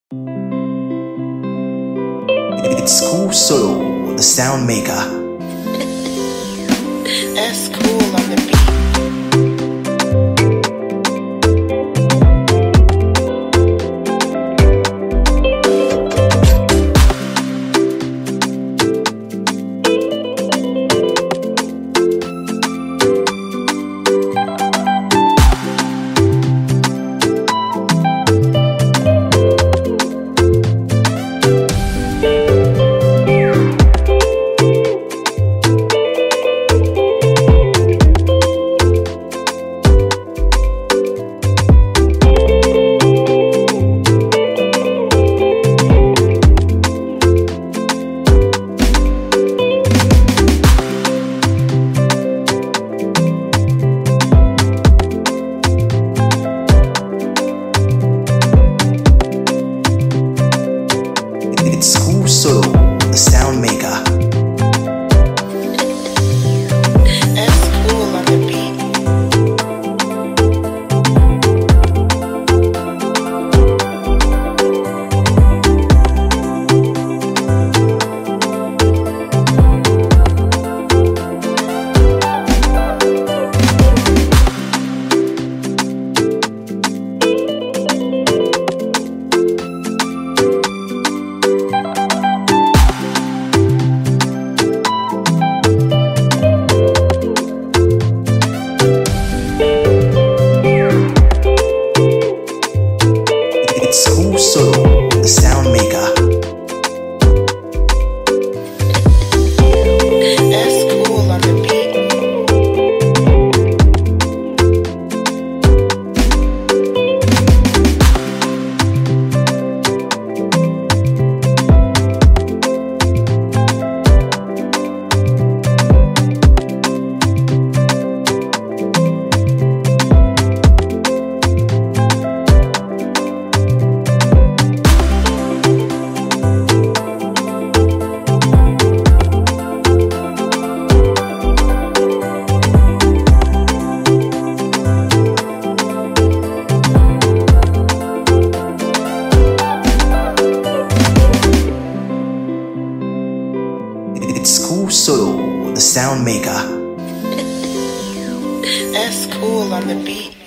It's Cool Solo, the sound maker. That's cool on the beat. It's Cool Solo, the sound maker. That's cool on the beat. It's Cool Solo, the sound maker. That's cool on the beat. It's Cool Solo, the sound maker. That's cool on the beat.